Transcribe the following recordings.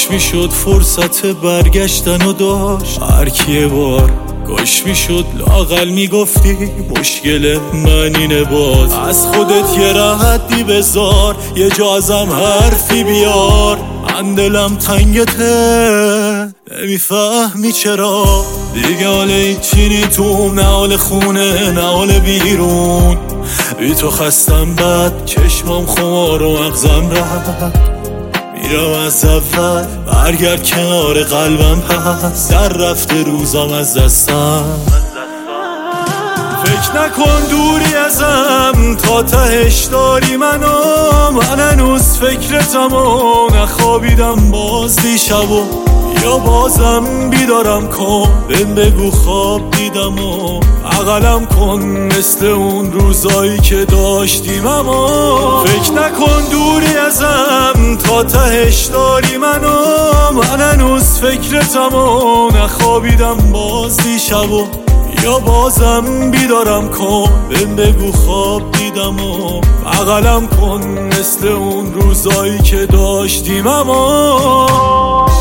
کاش میشد فرصت برگشتن و داشت هر کی بار کاش میشد لااقل میگفتی مشکل من اینه باز از خودت یه راحتی بذار یه جا ازم حرفی بیار من دلم تنگته نمیفهمی چرا دیگه حال هیچی نی تو نه حال خونه نه حال بیرون بی تو خستم بد چشمام خمار و مغزم رد میرم از اول برگرد کنار قلبم پس در رفته روزام از دستم فکر نکن دوری ازم تا تهش داری منو من هنوز فکرتم و نخوابیدم باز دیشب و یا بازم بیدارم کن بهم بگو خواب دیدم و بغلم کن مثل اون روزایی که داشتیم اما فکر نکن دوری ازم تا تهش داری منو من هنوز فکرتم و نخوابیدم باز دیشب و یا بازم بیدارم کن بهم بگو خواب دیدم و بغلم کن مثل اون روزایی که داشتیم اما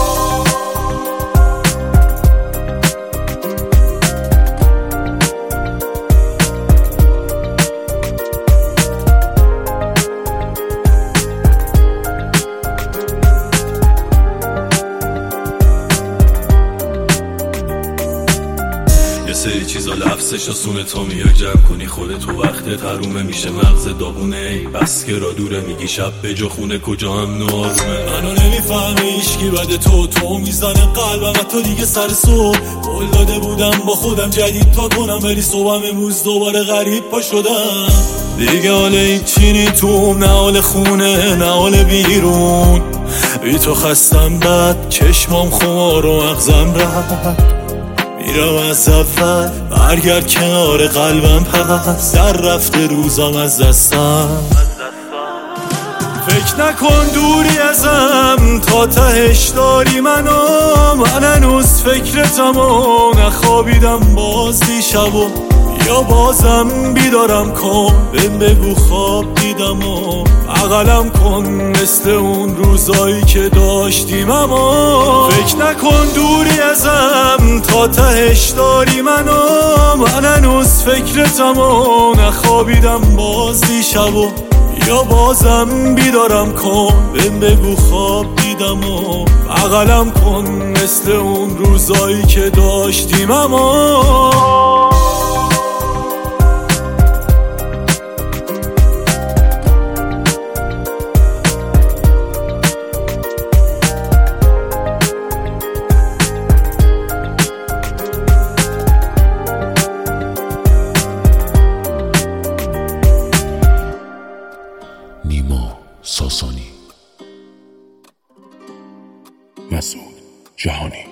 یه سری چیزا لفظش آسونه تا میای جمع کنی خودتو وقتت حرومه میشه مغز داغونه ای بس که را دوره میگی شب به جا خونه کجا هم نارومه منو نمیفهمی هیچکی بعد تو میزنه قلبم و تو دیگه سر صبح قول داده بودم با خودم جدید تا کنم ولی صبحم امروز دوباره غریب پا شدم دیگه حال هیچی نی تو نه حال خونه نه حال بیرون بی تو خستم بد چشمام خمار و مغزم رد میرم از اول برگرد کنار قلبم پس در رفته روزام از دستم فکر نکن دوری ازم تا تهش داری منو من هنوز فکرتم و نخوابیدم باز دیشب و یا بازم بیدارم کن بهم بگو خواب دیدم و بغلم کن مثل اون روزایی که داشتیم اما فکر نکن دوری ازم تا تهش داری منو من هنوز فکرتم و نخوابیدم باز دیشب و یا بازم بیدارم کن بهم بگو خواب دیدم و بغلم کن مثل اون روزایی که داشتیم اما نیما ساسانی، مسعود جهانی.